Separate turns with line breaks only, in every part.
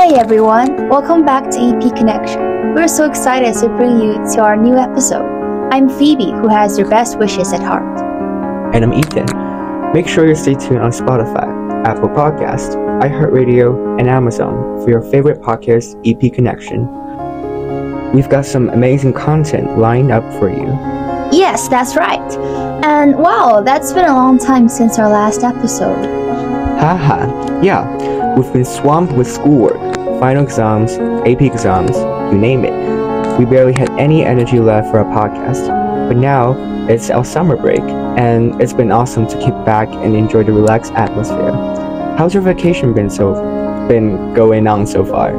Hey everyone, welcome back to EP Connection. We're so excited to bring you to our new episode. I'm Phoebe, who has your best wishes at heart.
And I'm Ethan. Make sure you stay tuned on Spotify, Apple Podcasts, iHeartRadio, and Amazon for your favorite podcast, EP Connection. We've got some amazing content lined up for you.
Yes, that's right. And wow, that's been a long time since our last episode.
Haha, yeah, we've been swamped with schoolwork, final exams, AP exams, you name it. We barely had any energy left for our podcast, but now it's our summer break, and it's been awesome to kick back and enjoy the relaxed atmosphere. How's your vacation been going on so far?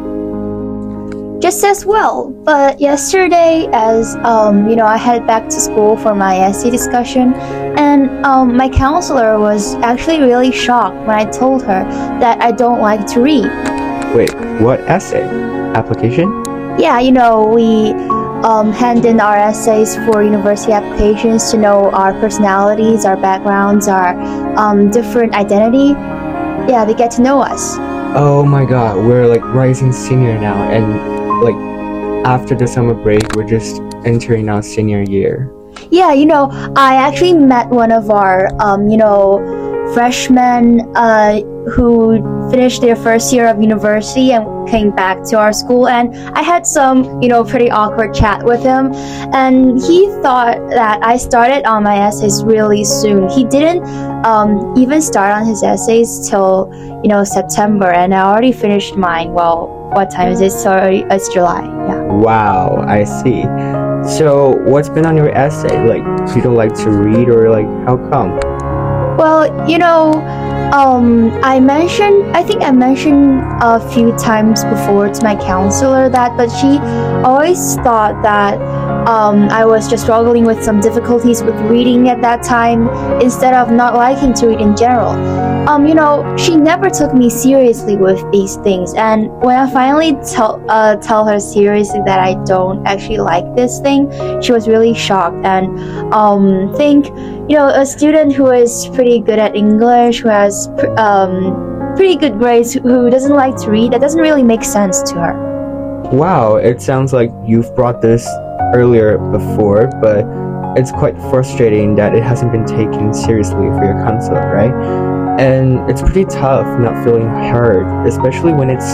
Just as well, but yesterday as I headed back to school for my essay discussion, and my counselor was actually really shocked when I told her that I don't like to read.
Wait, what essay? Application?
Yeah, we hand in our essays for university applications to know our personalities, our backgrounds, our different identity. Yeah, they get to know us.
Oh my god, we're like rising senior now, and like after the summer break, we're just entering our senior year.
Yeah, I actually met one of our, freshmen who finished their first year of university and came back to our school, and I had some, pretty awkward chat with him, and he thought that I started on my essays really soon. He didn't even start on his essays till, September, and I already finished mine. Well, what time is it? Sorry, it's July. Yeah.
Wow, I see. So, what's been on your essay? Like, you don't like to read, or like, how come?
Well, I think I mentioned a few times before to my counselor but she always thought that I was just struggling with some difficulties with reading at that time instead of not liking to read in general. She never took me seriously with these things, and when I finally tell her seriously that I don't actually like this thing, she was really shocked and think a student who is pretty good at English, who has pretty good grades, who doesn't like to read, that doesn't really make sense to her.
Wow, it sounds like you've brought this earlier before, but it's quite frustrating that it hasn't been taken seriously for your counselor, right? And it's pretty tough not feeling heard, especially when it's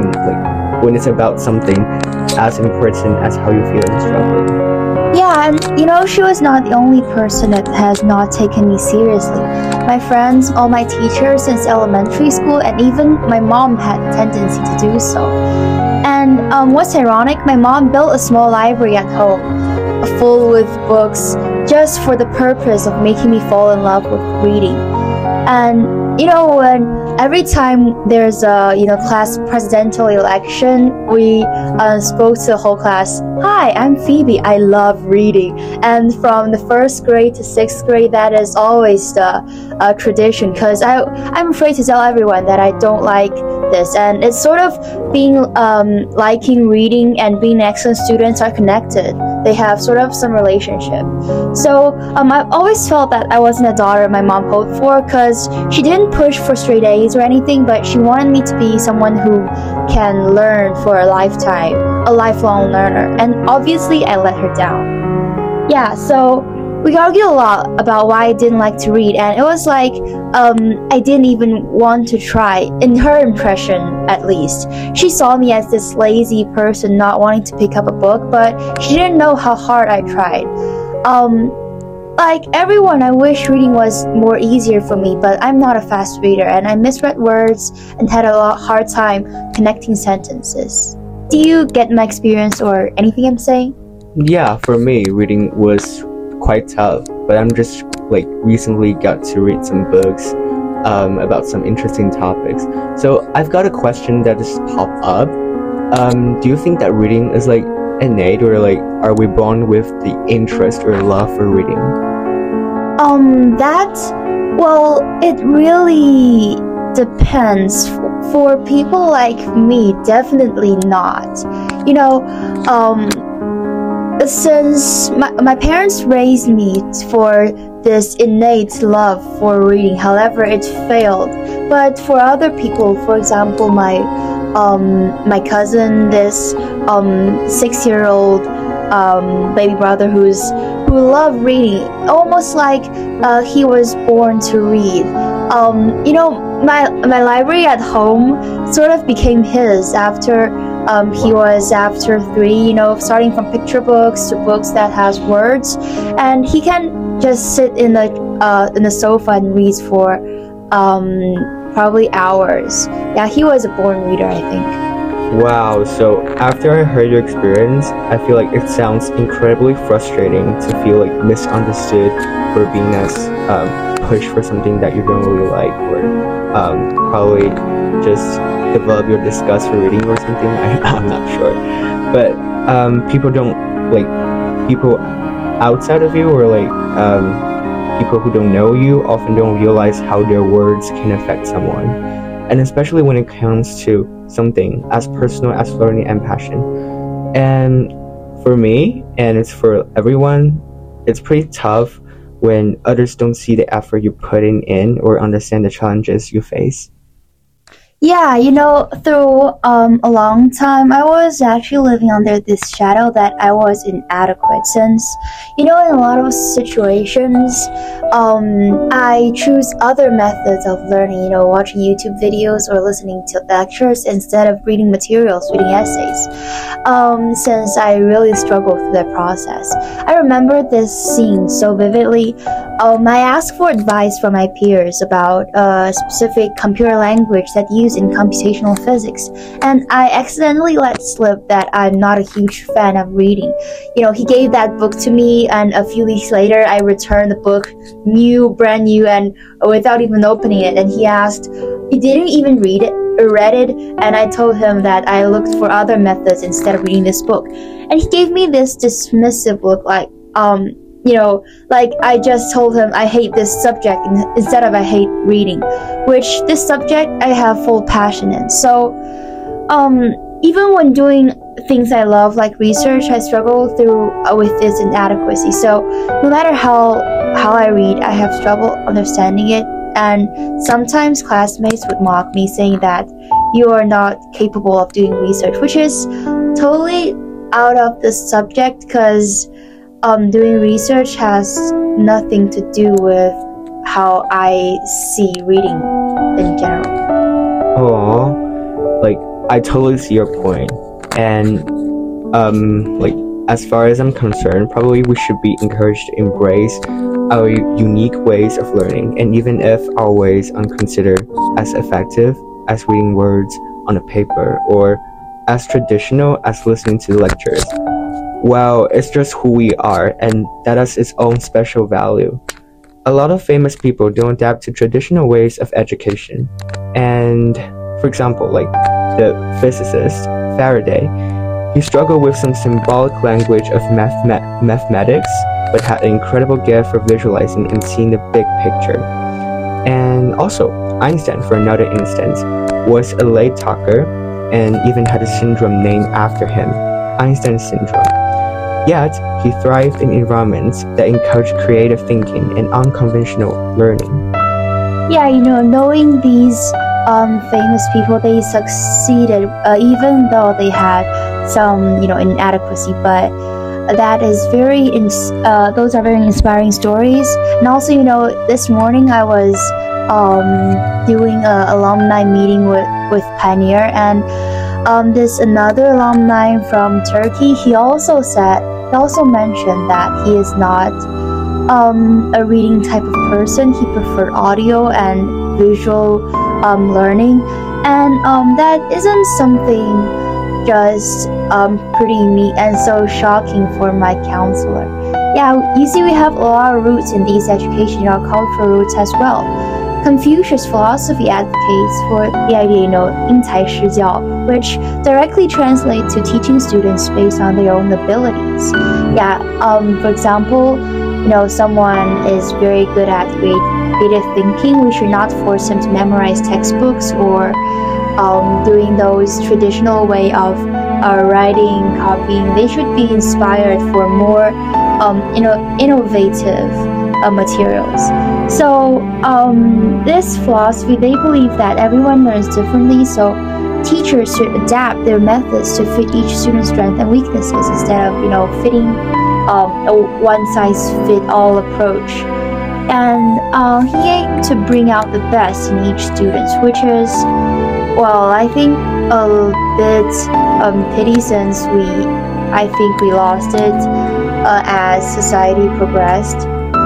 about something as important as how you feel and struggling.
Yeah, and she was not the only person that has not taken me seriously. My friends, all my teachers since elementary school, and even my mom had a tendency to do so. And what's ironic, my mom built a small library at home, full with books, just for the purpose of making me fall in love with reading. And when every time there's a class presidential election, we spoke to the whole class. Hi, I'm Phoebe. I love reading. And from the first grade to sixth grade, that is always the tradition, because I'm afraid to tell everyone that I don't like this. And it's sort of being liking reading and being excellent students are connected. They have sort of some relationship. So I've always felt that I wasn't a daughter my mom hoped for, because she didn't push for straight A's or anything, but she wanted me to be someone who can learn for a lifetime, a lifelong learner. And obviously I let her down. Yeah, so we argued a lot about why I didn't like to read, and it was like I didn't even want to try, in her impression at least. She saw me as this lazy person not wanting to pick up a book, but she didn't know how hard I tried. Like everyone, I wish reading was more easier for me, but I'm not a fast reader, and I misread words and had a hard time connecting sentences. Do you get my experience or anything I'm saying?
Yeah, for me, reading was quite tough, but I'm just recently got to read some books about some interesting topics. So I've got a question that just popped up. Do you think that reading is innate, or are we born with the interest or love for reading?
It really depends. For people like me, definitely not. Since my parents raised me for this innate love for reading. However, it failed. But for other people, for example, my cousin, this 6-year-old baby brother who loved reading, almost like he was born to read. My library at home sort of became his after he was after 3, starting from picture books to books that has words, and he can just sit in the sofa and read for probably hours. Yeah, he was a born reader, I think.
Wow, so after I heard your experience, I feel like it sounds incredibly frustrating to feel like misunderstood for being as pushed for something that you don't really like, or probably just develop your disgust for reading or something. I'm not sure. But people outside of you, or people who don't know you often don't realize how their words can affect someone. And especially when it comes to something as personal as learning and passion. And for me, and it's for everyone, it's pretty tough when others don't see the effort you're putting in or understand the challenges you face.
Yeah, through a long time, I was actually living under this shadow that I was inadequate since, in a lot of situations, I choose other methods of learning, watching YouTube videos or listening to lectures instead of reading materials, reading essays, since I really struggled through that process. I remember this scene so vividly. I asked for advice from my peers about a specific computer language that used in computational physics, and I accidentally let slip that I'm not a huge fan of reading. He gave that book to me, and a few weeks later I returned the book brand new, and without even opening it, and he didn't even read it, and I told him that I looked for other methods instead of reading this book, and he gave me this dismissive look like I just told him I hate this subject instead of I hate reading, which this subject I have full passion in. So, even when doing things I love like research, I struggle with this inadequacy. So, no matter how I read, I have trouble understanding it, and sometimes classmates would mock me, saying that you are not capable of doing research, which is totally out of the subject because doing research has nothing to do with how I see reading in general.
I totally see your point. And as far as I'm concerned, probably we should be encouraged to embrace our unique ways of learning, and even if our ways aren't considered as effective as reading words on a paper or as traditional as listening to lectures, well, it's just who we are, and that has its own special value. A lot of famous people don't adapt to traditional ways of education. And, for example, the physicist Faraday, he struggled with some symbolic language of mathematics, but had an incredible gift for visualizing and seeing the big picture. And also, Einstein, for another instance, was a late talker and even had a syndrome named after him, Einstein syndrome. Yet, he thrived in environments that encouraged creative thinking and unconventional learning.
Yeah, knowing these famous people, they succeeded even though they had some, inadequacy, but that is those are very inspiring stories. And also, this morning I was doing an alumni meeting with Pioneer, and this another alumni from Turkey, he also mentioned that he is not a reading type of person. He preferred audio and visual learning, and that isn't something just pretty neat and so shocking for my counselor. Yeah, you see, we have a lot of roots in East education, our cultural roots as well. Confucius philosophy advocates for the idea, 因材施教, which directly translates to teaching students based on their own abilities. Yeah, for example, someone is very good at creative thinking. We should not force him to memorize textbooks or doing those traditional way of writing, copying. They should be inspired for more, innovative materials. So this philosophy, they believe that everyone learns differently, so teachers should adapt their methods to fit each student's strengths and weaknesses instead of fitting a one-size-fit-all approach. And he aimed to bring out the best in each student, which is, well, I think a bit pity since I think we lost it as society progressed.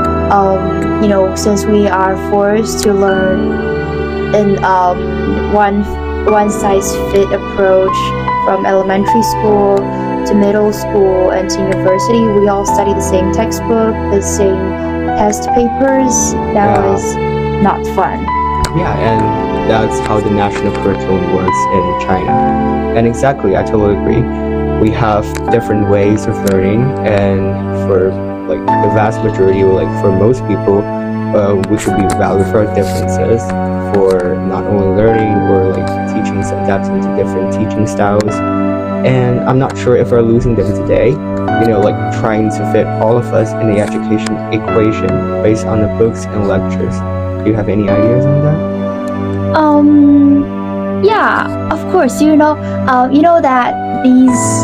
Since we are forced to learn in one-size-fit approach from elementary school to middle school and to university, we all study the same textbook, the same test papers. That was not fun.
Yeah, and that's how the national curriculum works in China. And exactly, I totally agree. We have different ways of learning, and for like the vast majority, like for most people, we should be valued for our differences, for not only learning or like teaching, adapting to different teaching styles. And I'm not sure if we're losing them today, like trying to fit all of us in the education equation based on the books and lectures. Do you have any ideas on that?
Yeah, of course. You know that these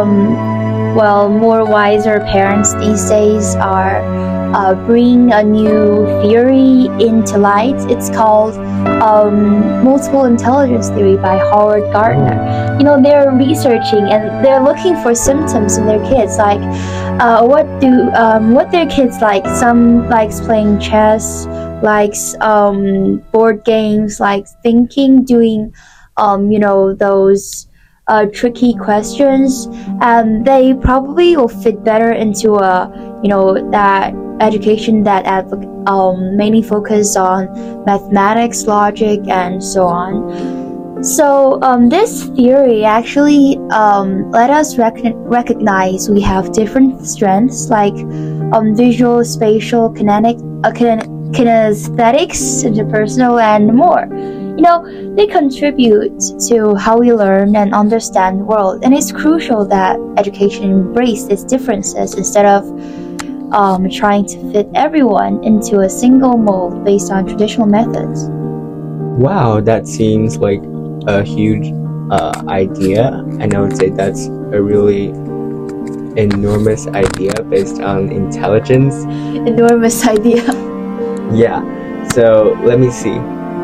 more wiser parents these days are bringing a new theory into light. It's called multiple intelligence theory by Howard Gardner. They're researching and they're looking for symptoms in their kids, like what their kids like. Some likes playing chess, likes board games, likes thinking, doing those tricky questions, and they probably will fit better into that education that mainly focus on mathematics, logic, and so on. So this theory actually let us recognize we have different strengths like visual, spatial, kinesthetics, interpersonal, and more. They contribute to how we learn and understand the world, and it's crucial that education embrace these differences instead of trying to fit everyone into a single mold based on traditional methods.
Wow, that seems like a huge idea, and I would say that's a really enormous idea based on intelligence.
Enormous idea.
Yeah, so let me see.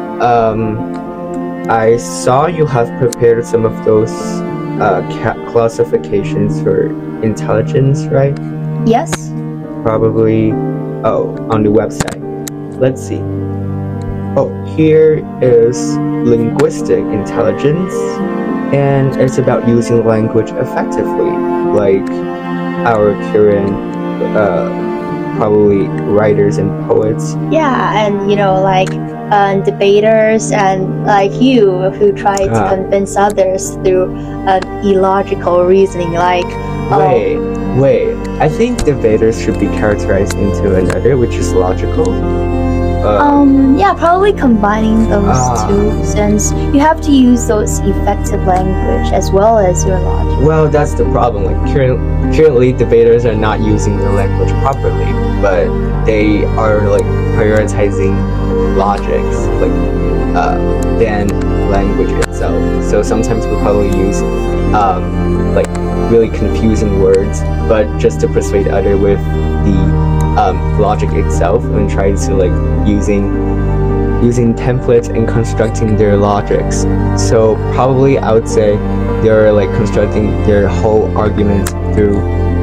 I saw you have prepared some of those classifications for intelligence, right?
Yes.
Probably, on the website. Let's see. Here is linguistic intelligence, and it's about using language effectively, like our current probably writers and poets.
Yeah, and debaters and like you who try to convince others through illogical reasoning, like
Wait. I think debaters should be characterized into another, which is logical.
Probably combining those two, since you have to use those effective language as well as your logic.
Well, that's the problem. Like currently, debaters are not using their language properly, but they are like prioritizing logics, than language itself. So sometimes we probably use really confusing words, but just to persuade other with the logic itself, and trying to using templates and constructing their logics. So probably I would say they're constructing their whole arguments through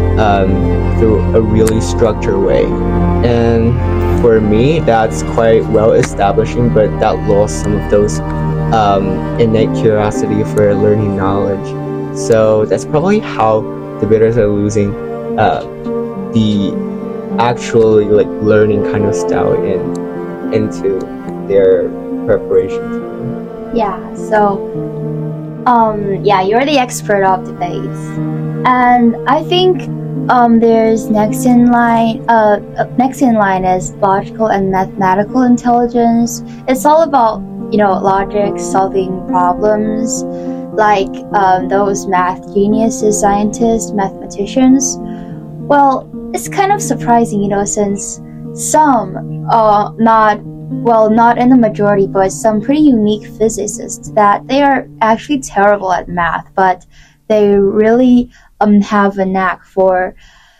a really structured way. And for me, that's quite well establishing, but that lost some of those innate curiosity for learning knowledge. So that's probably how debaters are losing the actually learning kind of style into their preparation.
Yeah, so you're the expert of debates, and I think there's next in line is logical and mathematical intelligence. It's all about logic, solving problems, like those math geniuses, scientists, mathematicians. Well, it's kind of surprising, since some, not in the majority, but some pretty unique physicists that they are actually terrible at math, but they really have a knack for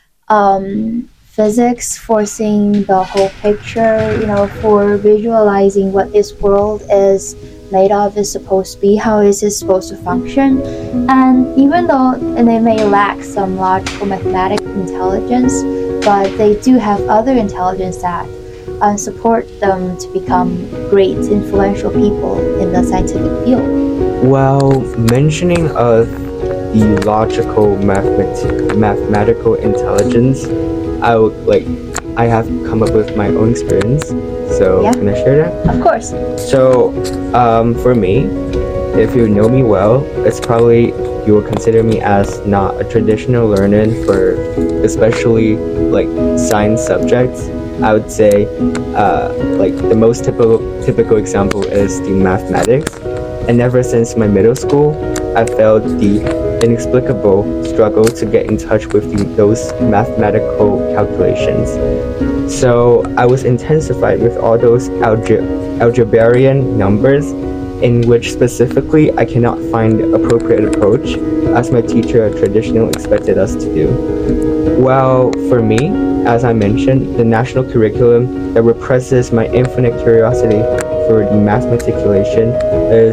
physics, for seeing the whole picture, for visualizing what this world is made of, is supposed to be, how is it supposed to function. And even though they may lack some logical mathematical intelligence, but they do have other intelligence that support them to become great, influential people in the scientific field.
Well, mentioning of the logical mathematical intelligence, I have come up with my own experience. So
Yeah.
can I share that?
Of course.
So, for me, if you know me well, it's probably you will consider me as not a traditional learner for especially like science subjects. I would say the most typical example is the mathematics. And ever since my middle school, I felt the inexplicable struggle to get in touch with those mathematical calculations. So I was intensified with all those algebraic numbers, in which specifically I cannot find the appropriate approach as my teacher traditionally expected us to do. Well, for me, as I mentioned, the national curriculum that represses my infinite curiosity for the mathematiculation is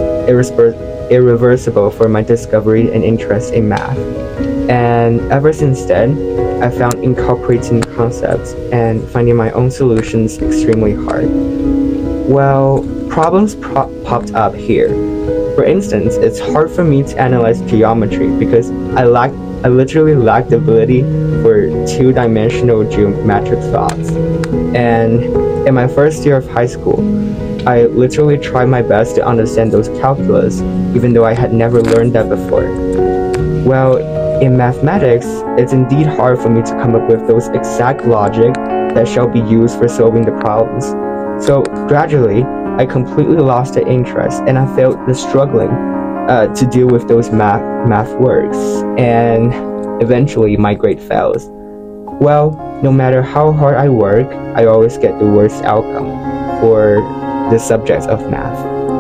irreversible for my discovery and interest in math. And ever since then, I found incorporating concepts and finding my own solutions extremely hard. Well, problems popped up here. For instance, it's hard for me to analyze geometry because I literally lack the ability for two-dimensional geometric thoughts. And in my first year of high school, I literally tried my best to understand those calculus, even though I had never learned that before. Well, in mathematics, it's indeed hard for me to come up with those exact logic that shall be used for solving the problems. So gradually, I completely lost the interest and I felt the struggling to deal with those math works, and eventually my grade fails. Well, no matter how hard I work, I always get the worst outcome for the subjects of math.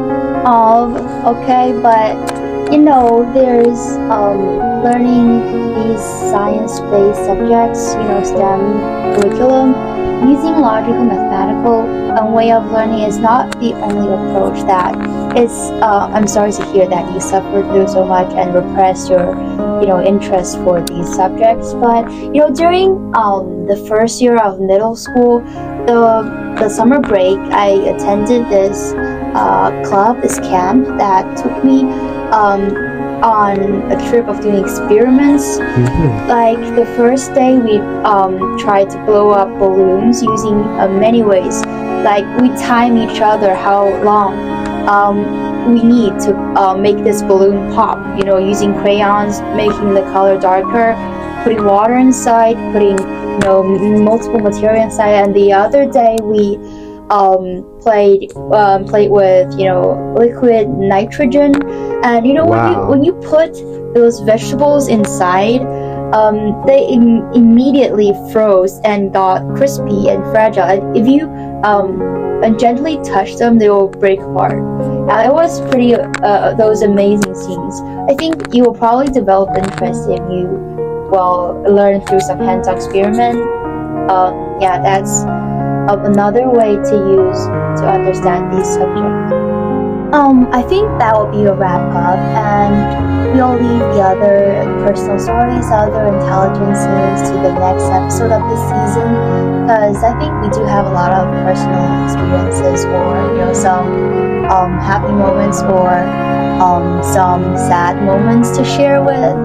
Okay, but there's learning these science-based subjects, STEM curriculum. Using logical mathematical way of learning is not the only approach that is. I'm sorry to hear that you suffered through so much and repressed your, interest for these subjects. But during the first year of middle school, the summer break, I attended this club, this camp that took me on a trip of doing experiments. Like the first day, we tried to blow up balloons using many ways. Like we time each other how long we need to make this balloon pop. Using crayons, making the color darker, putting water inside, putting multiple material inside. And the other day we played with liquid nitrogen. And
Wow.
when you put those vegetables inside, they immediately froze and got crispy and fragile. And if you gently touch them, they will break apart. It was pretty those amazing scenes. I think you will probably develop interest if you learn through some hands-on experiment. That's another way to use to understand these subjects. I think that will be a wrap up, and we'll leave the other personal stories, other intelligences to the next episode of this season, because I think we do have a lot of personal experiences, or some happy moments, or some sad moments to share with.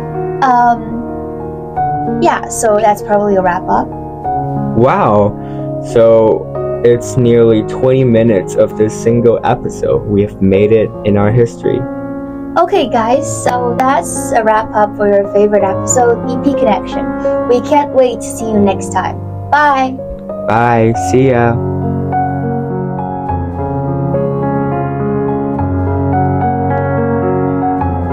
So that's probably a wrap up.
Wow. So it's nearly 20 minutes of this single episode. We have made it in our history.
Okay guys, so that's a wrap up for your favorite episode, EP Connection. We can't wait to see you next time. Bye!
Bye. See ya.